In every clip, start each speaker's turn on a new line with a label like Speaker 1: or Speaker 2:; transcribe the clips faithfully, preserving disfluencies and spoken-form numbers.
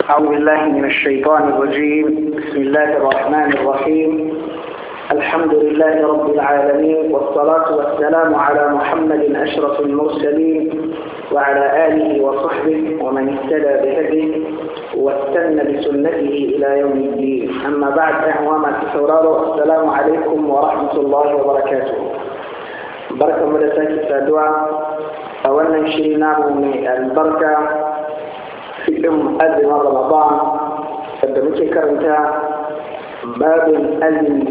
Speaker 1: أعوذ بالله من الشيطان الرجيم. بسم الله الرحمن الرحيم. الحمد لله رب العالمين، والصلاة والسلام على محمد أشرف المرسلين وعلى آله وصحبه ومن اهتدى بهديه واستنى بسنته إلى يوم الدين. أما بعد، أهوام السورار، السلام عليكم ورحمة الله وبركاته. بركة مدساك الدعاء. أولا شرينا من البركة في أم أذن رمضان، فدمك كرمتا باب الأذن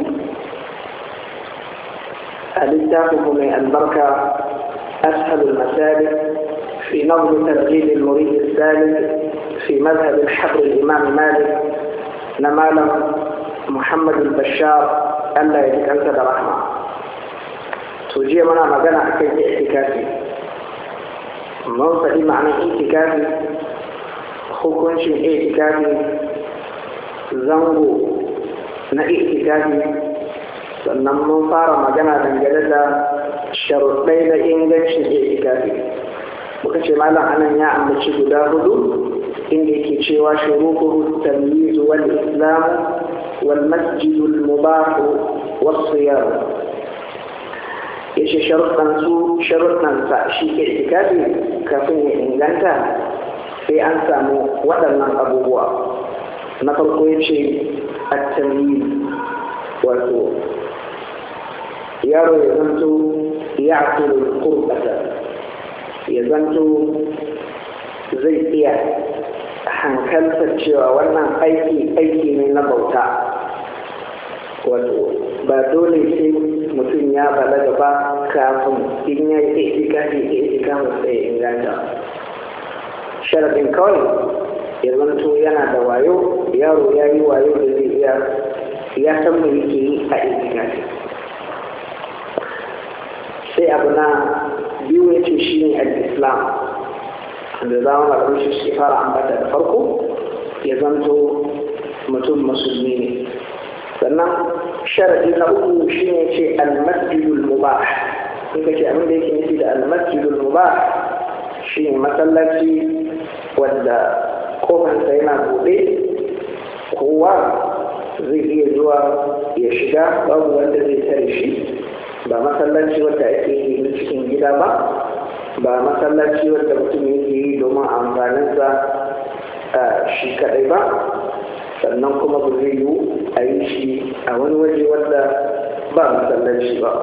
Speaker 1: الاتفاق من البركة أسهل المسالك في نظم ترغيب المريد السالك في مذهب الحبر الإمام مالك نمالا محمد البشار ألا يتكلم برحمة. توجيه منا مغانا أكيد اعتكافي موصلي معنى اعتكافي hukuncin itikafi, zango na itikafi, sannan mun fara magana dangane da sharuɗai na ingancin itikafi. Muka ce malam anan ya ambaci guda hudu inda yake cewa shuruɗu tamyiz wal islam wal masjid al mubah was siyam. Yace sharuɗan su sharuɗan sa shi itikafi kafin ya inganta sai an samu waɗannan abubuwa. Na farko ya ce at-tamyiz, wato yaro ya zanto ya akulu qurbata, ya zanto zai iya hankaltar cewa wannan aiki aiki ne na bauta, wato ba dole sai mutum ya balaga ba kafin in ya yi itikafi itikafin sai inganta. Sharadin kawai ya zanto yana da wayo, yaro ya yi wayo da zai iya ya san me yake yi a itikafi. Sai abu na biyu ya ce shi ne al-islam, da za mu labarin shi shi fara ambata da farko ya zanto mutum musulmi ne. Sannan sharadi na uku shi ne ce al-masjidul mubah. in ka ce abin da yake nufi da al-masjidul mubah shi ne masallaci wanda kofarsa yana buɗe, kowa zai iya zuwa ya shiga, babu wanda zai tare shi. Ba masallaci wanda ake yi na cikin gida ba, ba masallaci wanda mutum yake yi domin amfaninsa shi kaɗai ba, sannan kuma ba zai yiwu a yi shi a wani waje wanda ba masallaci ba.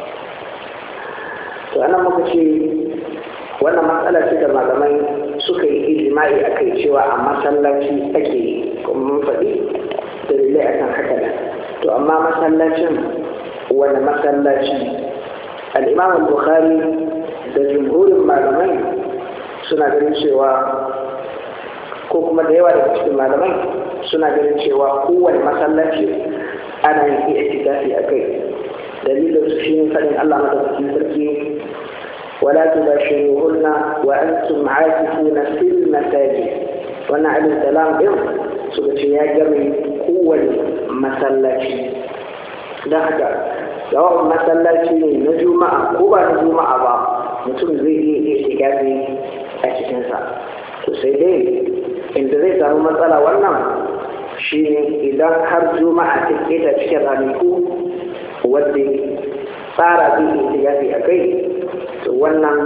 Speaker 1: To ana muka ce wannan matsala ce da malamai suka yi ijma'i a kai cewa a masallaci ake yi, kuma mun faɗi dalilai akan haka da. To amma masallacin wani masallaci? Al-Imam al-Bukhari da jumhurin malamai suna ganin cewa, ko kuma da yawa daga cikin malamai suna ganin cewa kowane masallaci ana yin i'tikafi a kai. Dalilin su shine faɗin Allah madaukakin sarki ولا تباشروهن وأنتم عاكفون في المساجد. وانا عليه السلام إذ سبتي يا جميع قوة مسلاتي دهك سواء مسلاتي نجوم قوة نجوم أبا mutum zai iya itikafi a cikinsa. To sai dai inda zai samu matsala wannan shi ne idan har juma'a ta keta cikin ranaku wadda tsara zai itikafi a kai, to wannan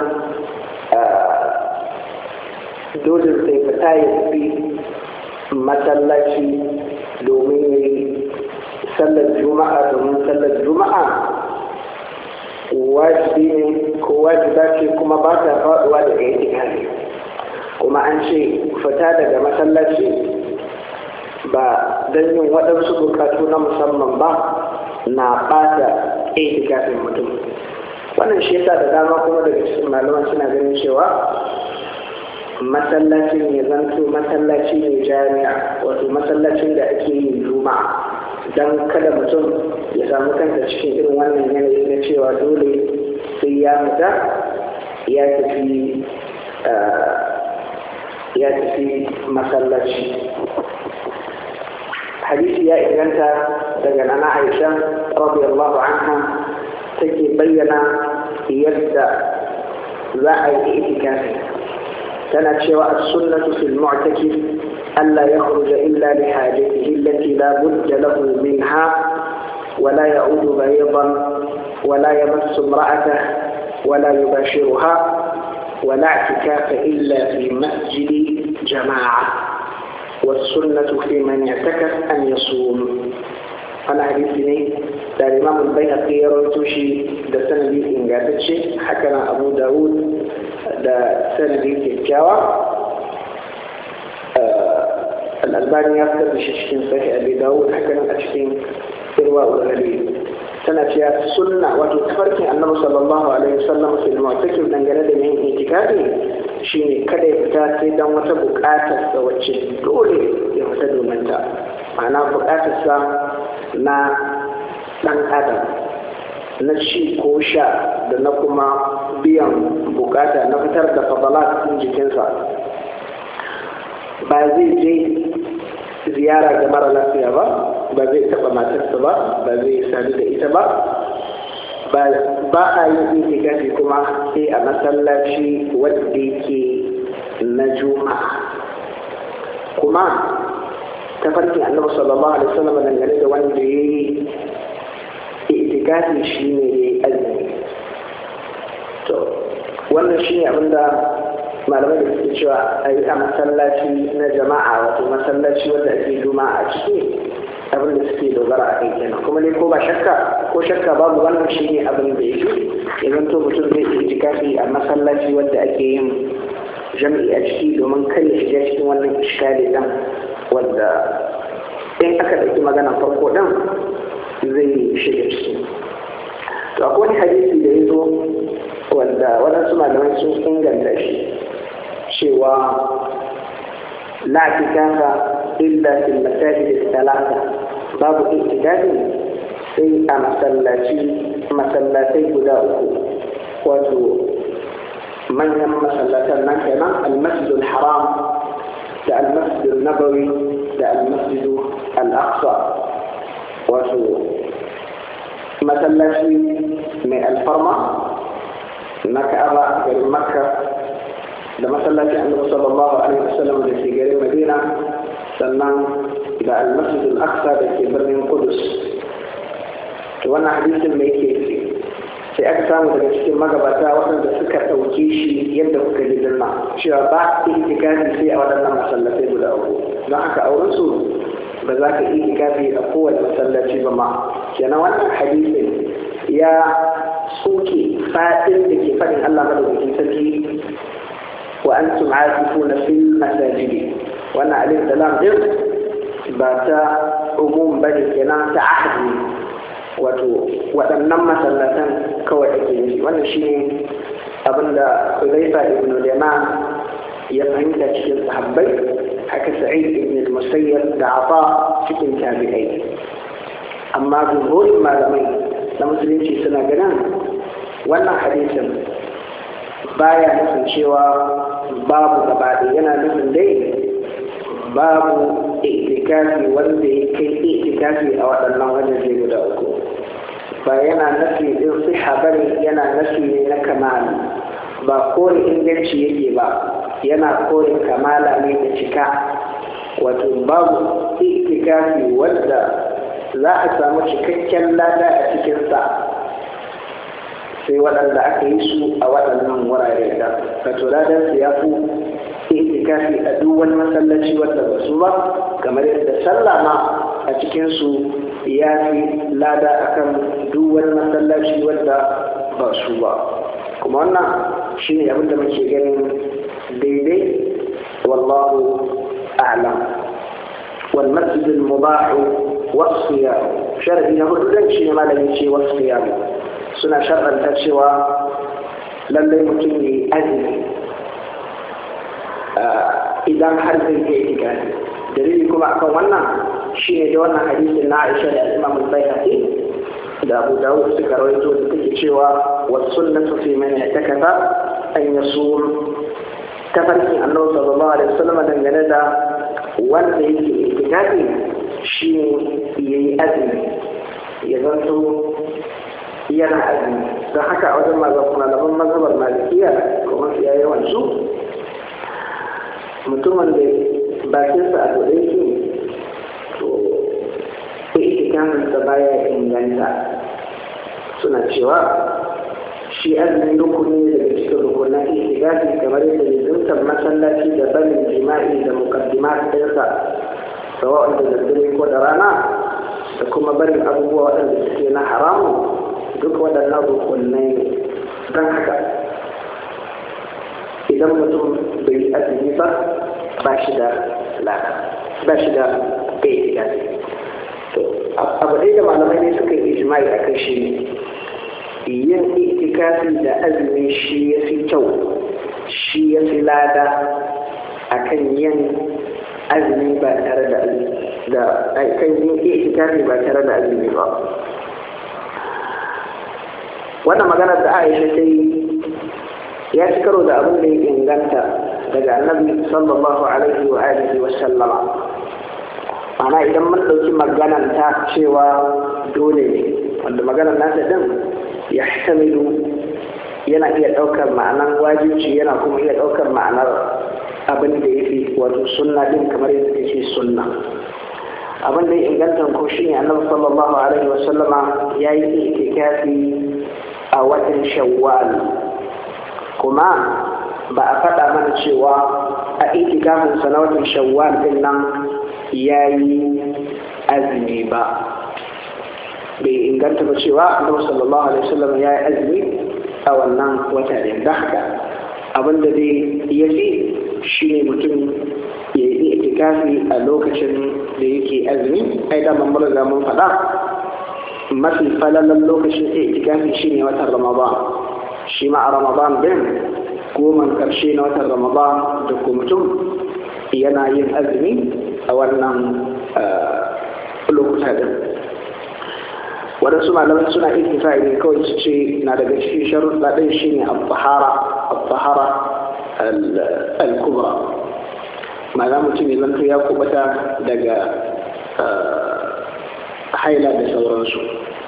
Speaker 1: dole sai fita ya fi masallaci domin ya yi sallar juma'a, domin sallar juma'a wajibi ne ko wajiba ce kuma ba ta faɗuwa daga itikafi. Kuma an ce fita daga masallaci ba don yin waɗansu bukatu na musamman ba na ɓata itikafin mutum. Wannan shi yasa da dama kuma daga cikin malaman suna ganin cewa masallacin ya zanto masallaci ne jami'a, wato masallacin da ake yin juma'a, don kada mutum ya samu kanta cikin irin wannan yanayi na cewa dole sai ya fita ya tafi ya tafi masallaci. Hadisi ya inganta daga nana Aisha radiyallahu anha take bayyana yadda za a yi itikafi. tana cewa as-sunnatu fil mu'takif ألا يخرج إلا لحاجته التي لا بد له منها ولا يعود مريضا ولا يمس امرأته ولا يباشرها ولا اعتكاف إلا في مسجد جماعة والسنة في من اعتكف أن يصوم. أنا حديثني دار الإمام البيهقي رويتوشي ده سندي إنجازتشي حكنا أبو داود ده سندي كيكاوى آه الألباني يذكر بشكل صحيح أبي داود حكنا أشكين إرواء الغليل سنة السنة وتتفرق النبي صلى الله عليه وسلم في المعتكف دنجل من اعتكافه شيني kada ya fita sai dan wata buƙatar sa wacce dole ya fita domin ta ma'ana buƙatar sa na ɗan adam na ci ko sha da na kuma biyan buƙata na fitar da fadalat cikin jikinsa ba zai je ziyara ga mara lafiya ba ba zai taɓa matarsa ba ba zai sadu da ita ba ba a yi itikafi kuma sai a masallaci wadda yake na juma'a kuma tafarkin annabi sallallahu alaihi wasallam dangane da wanda ya yi itikafi shi ne ya yi azumi to wannan shi ne abinda malamai da suke cewa a yi a masallaci na jama'a wato masallaci wanda ake juma'a a ciki abin da suke dogara a kai kenan kuma ne ko ba shakka ko shakka babu wannan shi ne abin da yake idan to mutum zai yi itikafi a masallaci wanda ake yin jami'i a ciki domin kar ya shiga cikin wannan iskali dan wanda in aka ɗauki magana farko dan zai shiga ciki to akwai wani hadisi da ya zo wanda waɗansu malamai sun inganta shi cewa la itikafa illa fil masajid thalatha babu itikafi sai a masallaci masallatai guda uku wato manyan masallatan nan kenan al-masjid al-haram da al-masjid al-nabawi da al-masjid al-aqsa wato masallaci mai alfarma na Ka'aba garin Makka da masallaci annabi sallallahu alaihi wasallam da ke garin Madina sannan da al-masjid al-aqsa da ke birnin Qudus to wannan hadisin mai yake sai aka samu daga cikin magabata waɗanda suka ɗauke shi yadda kuka ji dinna cewa ba itikafi sai a waɗannan masallatai guda uku don haka auren su ba za ka itikafi a kowane masallaci ba ma kenan wannan hadisin ya soke fadin da ke faɗin Allah madaukakin sarki wa antum aakifuna fil masajid wannan alif da lam din ba ta umum bane kenan ta ahdi wato waɗannan masallatan kawai ake yi wannan shine abinda Hudayfa ibn Yaman ya fahimta cikin sahabbai haka Sa'id ibn al-Musayyab da Ata cikin tabi'ai amma jumhurin malamai na musulunci suna ganin wannan hadisin baya nufin cewa babu gaba yana nufin dai babu itikafi wanda ya kai itikafi a waɗannan wajen guda uku ba yana nafi din siha bane yana nafi ne na kamala ba kore inganci yake ba yana kore kamala ne da cika wato babu itikafi wanda za a samu cikakken lada a cikinsa sai waɗanda aka yi su a waɗannan wurare da wato ladan su ya fi itikafi a duk wani masallaci wanda ba su ba kamar yadda sallah ma a cikinsu ya fi lada akan duk wani masallaci wanda ba su ba kuma wannan shi ne abinda muke ganin daidai wallahu a'lam wal masjid al mubah wasiyam sharadi na hudu dan shi ne malamin ce wasiyam suna sharɗanta cewa lallai mutum ne azumi idan har zai iya itikafi dalili kuma akan wannan shi ne da wannan hadisin na Aisha da Imam al-Baihaqi da Abu Dawud suka rawaito da take cewa was sunnatu fi man i'takafa an yasum tafarkin Annabi sallallahu alaihi wasallam dangane da wanda yake itikafi shi ne yayi azumi ya zanto yana azumi don haka a wajen malaman mazhabar malikiya kuma ya yawan su mutumin da bakinsa a dole ke to itikafinsa baya inganta. Suna cewa shi azumi rukuni daga cikin rukunan itikafi kamar yadda lizimtar masallaci da barin jima'i da mukaddimat ɗinsa sawa'un da daddare ko da rana da kuma barin abubuwa waɗanda suke na haramu duk waɗannan rukunai ne. Don haka idan mutum bai azumi ba ba shi da lada ba shi da bai itikafi. To abu ɗaya da malamai ne suka yi ijma'i a kai shi ne yin itikafi da azumi shi ya fi kyau, shi ya fi lada akan yin azumi ba tare da da kan yin itikafi ba tare da azumi ba. Wannan magana da Aisha ta yi ya ci karo da abin da ya inganta daga Annabi sallallahu alaihi wa alihi wa sallama. Ana idan mun ɗauki maganar ta cewa dole ne, wanda maganar nasa din yahtamilu yana iya ɗaukar ma'anar wajibci yana kuma iya ɗaukar ma'anar abin da ya fi wato sunna din kamar yadda ya ce sunna. Abin da ya inganta ko shi ne Annabi sallallahu alaihi wa sallama ya yi itikafi a watan Shawwal, kuma ba a faɗa mana cewa a itikafin sa na watan Shawwal din nan ya yi azumi ba. Bai inganta ba cewa Annabi sallallahu alaihi wasallam ya yi azumi a wannan wata din. Da haka abinda dai ya fi shi ne mutum ya yi itikafi a lokacin da yake azumi. Ai da mun riga mun faɗa mafi falalan lokacin itikafi shi ne watan Ramadan. Shi ma a Ramadan din goma karshe na watan Ramadan da kuma mutum yana yin azumi a wannan lokuta din. Waɗansu malamai suna ittifaqi ne kawai su ce na daga cikin sharuɗa ɗin shi ne al-tahara al-tahara al-kubra, ma'ana mutum ya zanto ya kubata daga haila da sauransu.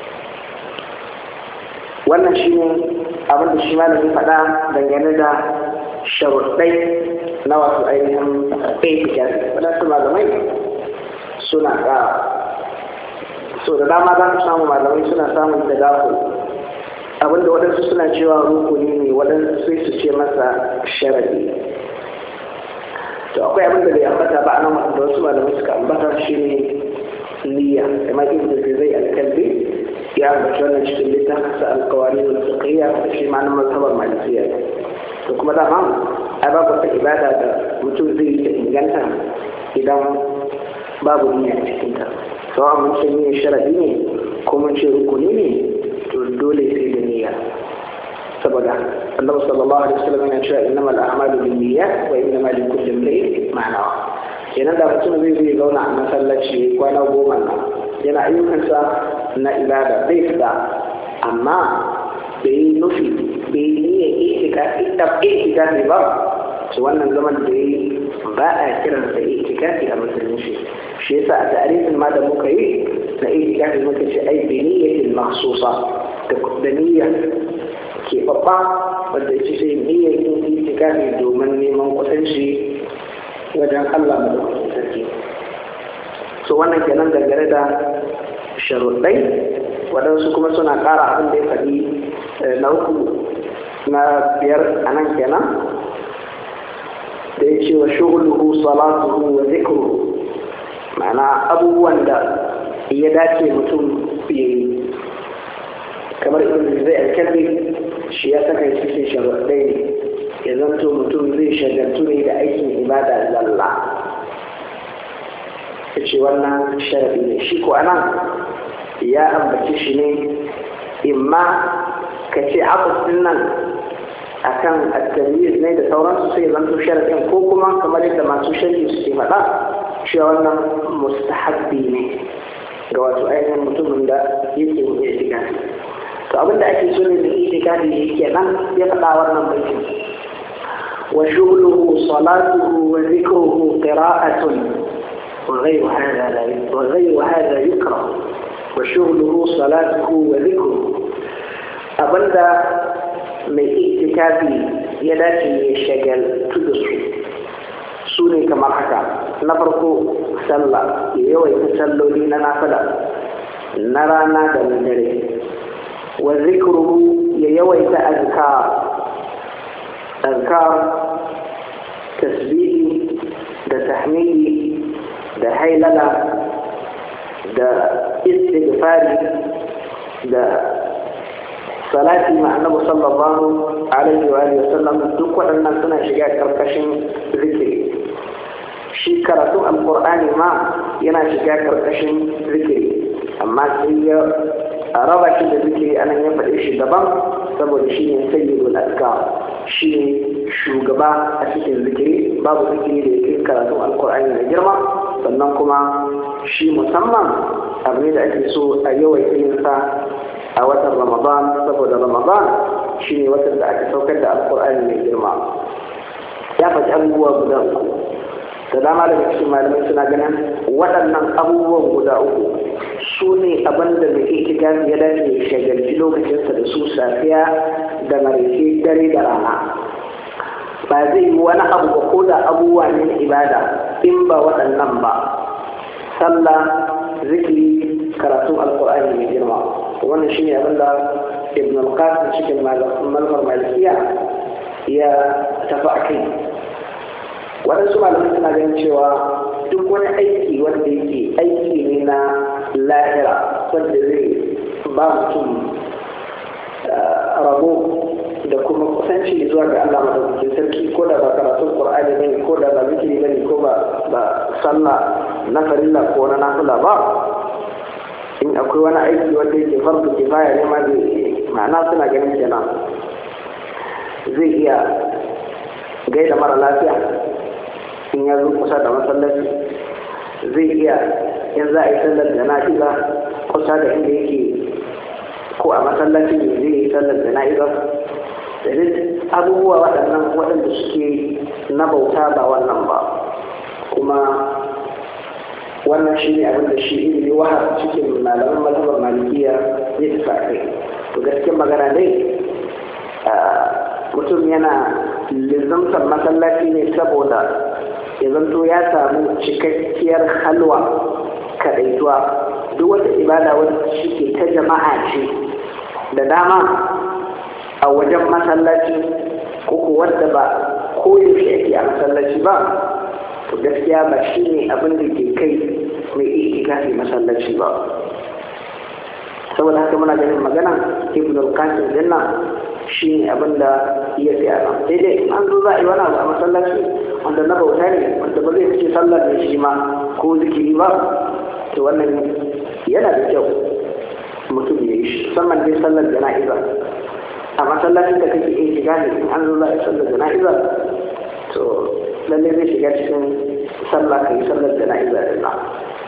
Speaker 1: Wannan shi ne abin da shi malamin faɗa dangane da sharuɗai na wasu ainihin itikafi. Waɗansu malamai suna ƙara, so da dama za ku samu malamai suna samun da dafu abinda waɗansu suna cewa rukuni ne, waɗansu sai su ce masa sharadi. To akwai abinda bai ambata ba anan da wasu malamai suka ambata shi ne niyya, kamar ibn Zai al-Kalbi ya ambaci wannan cikin littafin sa al-Qawanin al-Fiqhiyya da shi ma'anar mazhabar Malikiyya. To kuma dama ai babu wata ibada da mutum zai yi ta inganta idan babu niyya a cikin ta. Sawa mun ce niyyar sharadi ne ko mun ce rukuni ne, to dole sai da niyya. Saboda Allah sallallahu alaihi wasallam yana cewa innamal a'malu binniyat wa innamal likulli imrin ma nawa. Kenan da mutum zai zai zauna a masallaci kwana goma nan yana ayyukansa na ibada zai fita, amma bai yi nufi bai yi niyyar itikafi itikafi ba, to wannan zaman da yi ba a kiransa itikafi a musulunci. Shi yasa a tarihin ma da muka yi na itikafi muka ce ai bi niyyatin makhsusa, da niyya ke babba wanda ce sai niyyar yin itikafi domin neman kusanci wajen Allah madaukakin sarki. So wannan kenan dangane da sharuɗai. Waɗansu kuma suna ƙara abin da ya faɗi na uku na biyar a nan kenan da ya ce wa shughluhu salatuhu wa zikruhu, ma'ana abubuwan da ya dace mutum ya yi. Kamar ibn Zai al-Kalbi shi ya saka cikin sharuɗai ne, ya zanto mutum zai shagaltu ne da aikin ibada zalla. Ya ce wannan sharaɗi ne. Shi ko anan ya ambaci shi ne imma ka ce abubuwan nan akan at-tamyiz ne da sauransu sai zanto sharaɗin, ko kuma kamar yadda masu sharhi suke faɗa cewa wannan mustahabbi ne ga wato ainihin mutumin da yake yin itikafi. To abinda ake so ne da itikafi yake nan ya faɗa wannan baitin: wa shughluhu salatuhu wa dhikruhu qira'atun wa ghayru hadha la wa ghayru hadha yukrah wa shughluhu salatuhu wa dhikruhu. Abinda mai itikafi ya dace ya shagaltu da su su ne kamar haka: na farko sallah ya yawaita salloli na nafila na rana da na dare wa zikruhu ya yawaita azkar azkar tasbihi da tahmidi da hailala da istighfari da salati ma annabi sallallahu alaihi wa alihi wasallam duk waɗannan suna shiga karkashin zikiri. Shi karatun alqur'ani ma yana shiga karkashin zikiri, amma sai ya raba shi da zikiri anan ya faɗe shi daban saboda shi ne sayyidul azkar, shi ne shugaba a cikin zikiri. Babu zikiri da yake karatun alqur'ani da girma, sannan kuma shi musamman abu ne da ake so a yawaita yin sa a watan Ramadan, saboda Ramadan shi ne watan da aka saukar da alkur'ani mai girma. Ya faɗi abubuwa guda uku, da dama daga cikin malamai suna ganin waɗannan abubuwan guda uku su ne abin da mai itikafi ya dace ya shagalci lokacinsa da su, safiya da maraice, dare da rana. Ba zai yi wani abu ba ko da abubuwa ne na ibada in ba waɗannan ba: sallah, zikiri, karatun alkur'ani mai girma. Wannan shi ne abin da ibn al-qasim cikin malmar malikiya ya tafi a kai. Waɗansu malamai suna ganin cewa duk wani aiki wanda yake aiki ne na lahira, wanda zai ba mutum rabo da kuma kusanci zuwa ga Allah madaukakin sarki, ko da ba karatun Qur'ani bane, ko da ba zikiri bane, ko ba ba sallah na farilla ko na nafila ba. In akwai wani aiki wanda yake farko kifaya ne ma zai, ma'ana suna ganin kenan zai iya gaida mara lafiya in ya zo kusa da masallaci, zai iya in za a yi sallar jana'iza kusa da inda yake ko a masallaci ne zai yi sallar jana'iza. da duk abubuwa waɗannan waɗanda suke na bauta ba wannan ba. Kuma wannan shi ne abinda shi ilimi wahar cikin malaman mazhabar malikiya zai tafi kai. To gaskiyar magana dai mutum yana lizamtar masallaci ne saboda ya zanto ya samu cikakkiyar halwa kaɗaituwa. Duk wata ibada wadda shi ke ta jama'a ce da dama a wajen masallaci, ko wadda ba koyaushe ake a masallaci ba, to gaskiya ba shi ne abin da ke kai mai itikafi masallaci ba. Saboda haka muna ganin magana ibn al-qasim dinna shi ne abin da ya tsaya nan. Sai dai an zo za a yi wani abu a masallaci wanda na bauta ne, wanda ba zai fice sallar da shi ma ko zikiri ba, to wannan yana da kyau mutum ya yi shi, musamman dai sallar jana'iza. A masallacin da kake iya shiga ne, in an zo za a yi sallar jana'iza, to lallai zai shiga cikin sallah ka yi sallar jana'iza da Allah.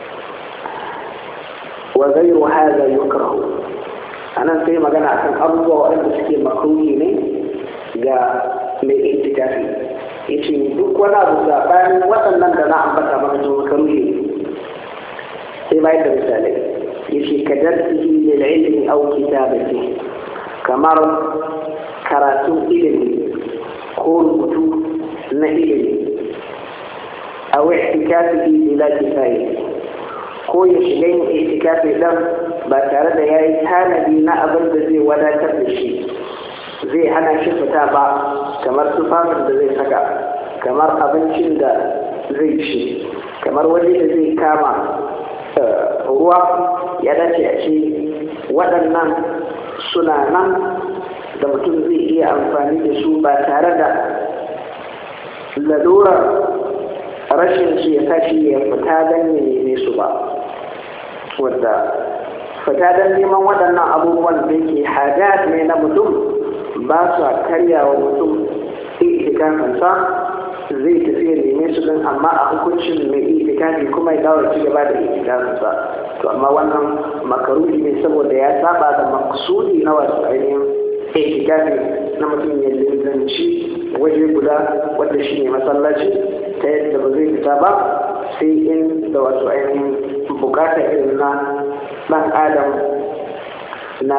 Speaker 1: Wa ghayru hadha yukrahu. Anan sai magana akan abubuwa waɗanda suke makruhi ne ga mai itikafi. Yace duk wani abu sabanin waɗannan da na ambata maka to makruhi ne. Sai bayar da misalai. Yace kadarsihi lil ilmi aw kitabatihi, kamar karatun ilimi ko rubutu na ilimi, a wa itikafi ila kifaye, ko ya shiga yin itikafi dan ba tare da ya yi tanadi na abin da zai wadatar da shi, zai hana shi fita ba, kamar tufafin da zai saka, kamar abincin da zai ci, kamar waje da zai kama ruwa. Ya dace a ce waɗannan suna nan da mutum zai iya amfani da su ba tare da lalurar rashin su ya tashi ya fita don ya neme su ba. Wadda fita don neman waɗannan abubuwan da yake hajjat ne na mutum ba su karya wa mutum itikafinsa, zai tafi ya neme su don, amma a hukuncin mai itikafi kuma ya dawo ci gaba da itikafinsa. To amma wannan makaruhi ne saboda ya saba da maksudi na wasu ainihin itikafi na mutum ya zanci waje guda wanda shi ne masallaci, ta yadda ba zai fita ba sai in da wasu ainihin bukata irin na ɗan adam na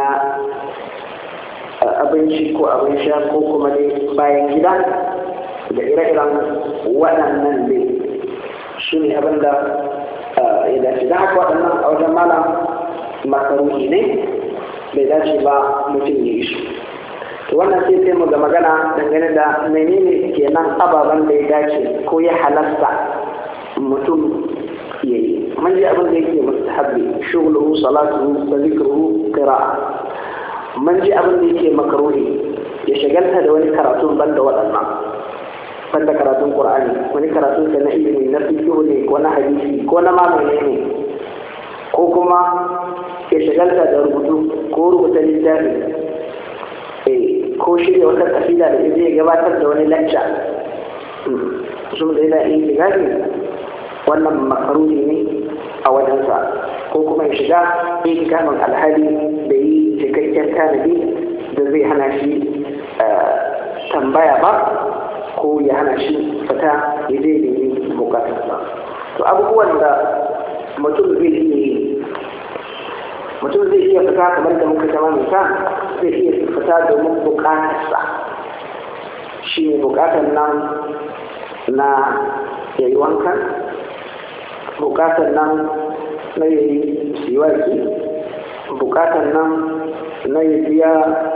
Speaker 1: abinci ko abin sha ko kuma dai bayan gida da ire-iren waɗannan ne shi ne abin da ya dace. Don haka waɗannan a wajen malam makaruhi ne, bai dace ba mutum ya yi shi. To wannan sai sai mu ga magana dangane da menene kenan ababen da ya dace ko ya halasta mutum ya yi. Mun ji abin da yake mustahabbi, shughluhu salatuhu wa zikruhu qira'a. Mun ji abin da yake makruhi, ya shagalta da wani karatun banda waɗannan, banda karatun Qur'ani, wani karatun sa na ilimi na fiqh ne ko na hadisi ko na mamane ne, ko kuma ya shagalta da rubutu ko rubuta littafi, ko shirya wata kasida da zai gabatar da wani lacca sun da yana yin shigafi, wannan makaruhi ne a wajensa. Ko kuma ya shiga yin kamun alhali da yi cikakken tanadi da zai hana shi tambaya ba, ko ya hana shi fita ya zai nemi bukatarsa. To abubuwan da mutum zai iya yi, mutum zai iya fita kamar da muka zama nisa, zai iya fita domin bukatarsa. Shi ne bukatar nan na yayi wankan, bukatar nan na yayi siwaki, bukatar nan na yi biya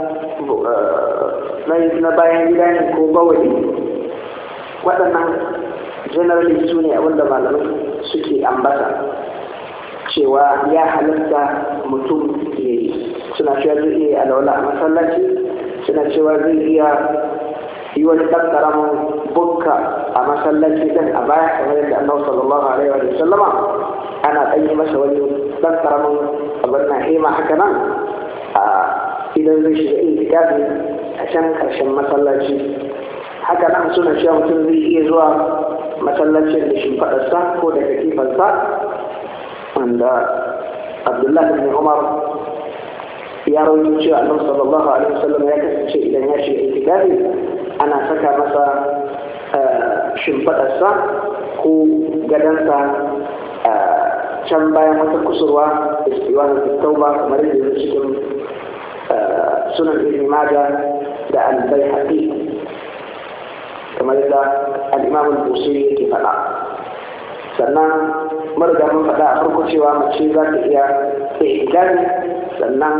Speaker 1: na bayan gida ne ko bawali. Waɗannan generally su ne abinda malamai suke ambata cewa ya halatta mutum ya yi. Suna cewa zai iya alwala a masallaci, suna cewa zai iya yi wani ɗan ƙaramin bukka a masallaci ɗin a baya, kamar yadda annabi sallallahu alaihi wa sallama ana ɗan yi masa wani ɗan ƙaramin abin na hema haka nan a idan zai shiga itikafi a can ƙarshen masallaci. Haka nan suna cewa mutum zai iya zuwa masallacin da shimfaɗarsa ko da katifarsa, wanda Abdullahi bin Umar ya rawaito cewa annabi sallallahu alaihi wasallam ya kasance idan ya shiga itikafi ana saka masa shimfaɗarsa ko gadansa can bayan wata kusurwa istiwanin tauba, kamar yadda cikin sunan ibn Majah da al-Baihaqi, kamar yadda al-Imam al-Busiri yake faɗa. Sannan marga mun faɗa a farko cewa mace za ta iya itikafi, sannan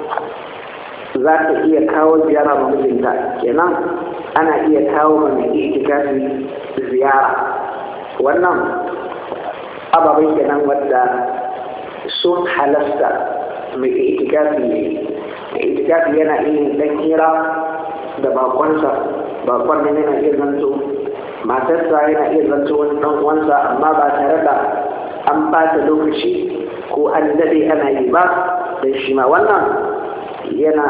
Speaker 1: za ta iya kawo ziyara ma mijinta. Kenan ana iya kawo ma mai itikafi ziyara. Wannan ababai kenan wadda sun halasta mai itikafi ne. Mai itikafi yana iya dan hira da bakonsa, bakon nan yana iya zanto matarsa, yana iya zanto wani dan uwansa, amma ba tare da an bata lokaci ko an dade ana yi ba. Dan shi ma wannan yana,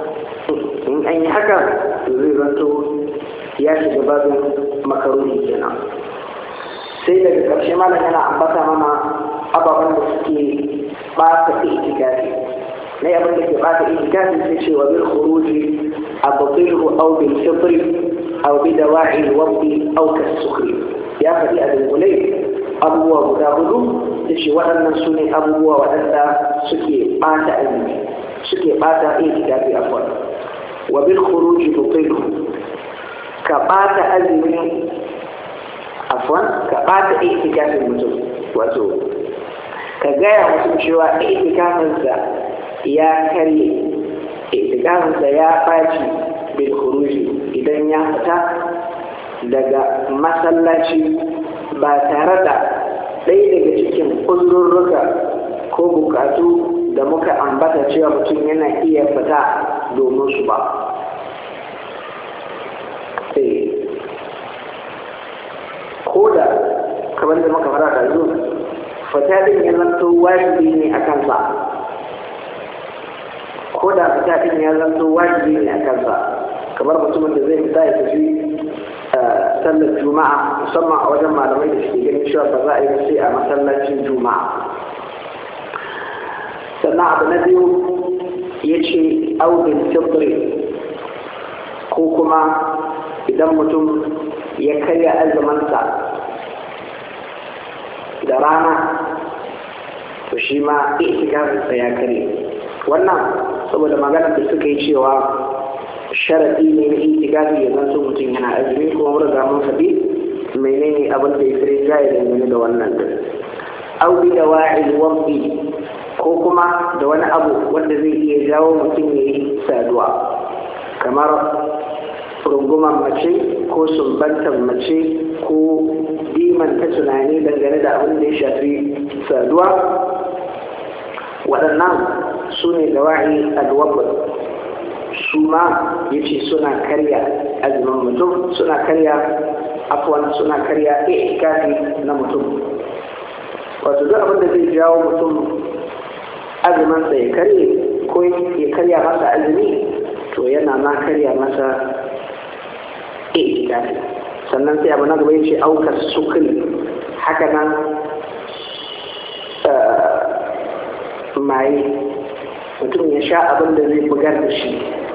Speaker 1: in an yi haka zai zanto ya shiga babin makaruni kenan. Sai daga ƙarshe malam yana ambata mana ababen da suke ɓata itikafi. Na abin da ke ɓata itikafi sai ce wa bil khuruji abtilu aw bil fitri aw bi dawa'i al-waqti aw kas-sukhri. Ya faɗi a dangulai abubuwa guda hudu da shi waɗannan su ne abubuwa waɗanda suke ɓata azumi, suke ɓata itikafi a kwan. Wa bil khuruji abtilu, ka ɓata azumi afwan ka ɓata itikafin mutum, wato ka gaya mutum cewa itikafinsa ya karye, itikafinsa ya ɓaci bil khuruji idan ya fita daga masallaci ba tare da ɗaya daga cikin uzurruka ko bukatu da muka ambata cewa mutum yana iya fita domin su ba. Ko da kamar da muka fara da zuwa fita din ya zanto wajibi ne a kansa, ko da fita din ya zanto wajibi ne a kansa, kamar mutumin da zai fita ya tafi sallar juma'a, musamman a wajen malamai da suke ganin cewa ba za a yi sai a masallacin juma'a. Sannan abu na biyu ya ce audin fitri, ko kuma idan mutum ya karya azumansa da rana, to shi ma itikafinsa ya karye. Wannan saboda maganar da suka yi cewa sharadi ne na itikafi ya zanto mutum yana azumi, kuma mun riga mun faɗi menene abin da ya fi rinjaye dangane da wannan din au bi dawa'il waqti ko kuma da wani abu wanda zai iya jawo mutum ya yi saduwa kamar runguman mace ko sumbantar mace ko dimanta tunani dangane da abin da ya shafi saduwa waɗannan su ne dawa'i alwabar su ma ya ce suna karya azumin mutum suna karya afwan suna karya i'tikafi na mutum wato duk abin da zai jawo mutum azumin sa ya karye ko ya karya masa azumi to yana ma karya masa i'tikafi sannan sai abu na gaba ya ce aukar sukri haka nan maye mutum ya sha abin da zai bugar da shi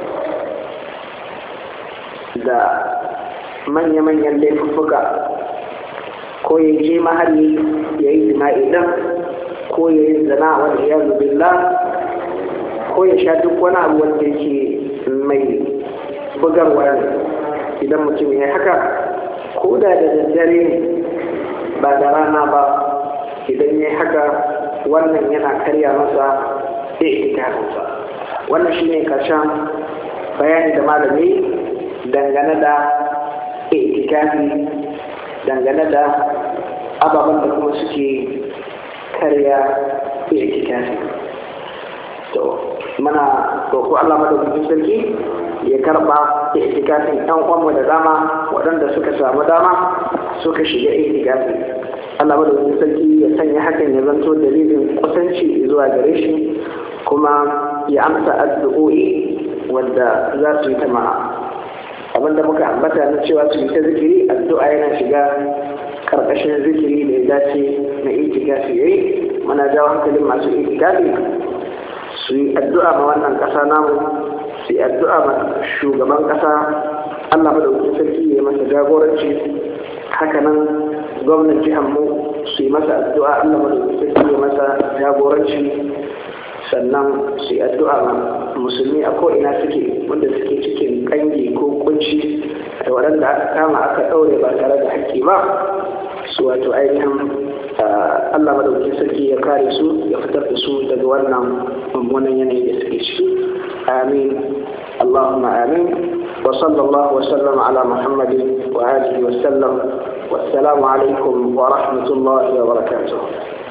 Speaker 1: da manya-manyan laifuffuka ko ya je mahalli ya yi jima'i ɗan ko ya yi zana wanda ya zubilla ko ya sha duk wani abu wanda yake mai bugarwa idan mutum ya haka ko da da daddare ba da rana ba idan ya haka wannan yana karya masa i'tikafinsa wannan shine karshen bayani da malami dangane da i'tikafi dangane da ababen da kuma suke karya i'tikafi to muna roƙo Allah madaukakin sarki ya karba i'tikafin ɗan uwanmu da dama waɗanda suka samu dama suka shiga i'tikafi Allah madaukakin sarki ya sanya hakan ya zanto dalilin kusanci zuwa gare shi kuma ya amsa addu'o'i wanda za su yi ta ma'a abinda muka ambata na cewa su yi ta zikiri addu'a yana shiga karkashin zikiri da ya dace na itikafi yayi muna jawo hankalin masu itikafi su yi addu'a ma wannan ƙasa namu su yi addu'a ma shugaban ƙasa Allah madaukakin sarki ya yi masa jagoranci hakanan gwamnan jihar mu su yi masa addu'a Allah madaukakin sarki ya masa jagoranci sannan su yi addu'a ma musulmi a ko'ina suke wanda suke cikin kangi ko kunci da waɗanda aka kama aka ɗaure ba tare da haƙƙi ba su wato ainihin Allah madaukakin sarki ya kare su ya fitar da su daga wannan mummunan yanayi da suke ciki amin Allahumma amin wa sallallahu wa sallam ala Muhammadin wa alihi wa sallam wassalamu alaikum wa rahmatullahi wa barakatuh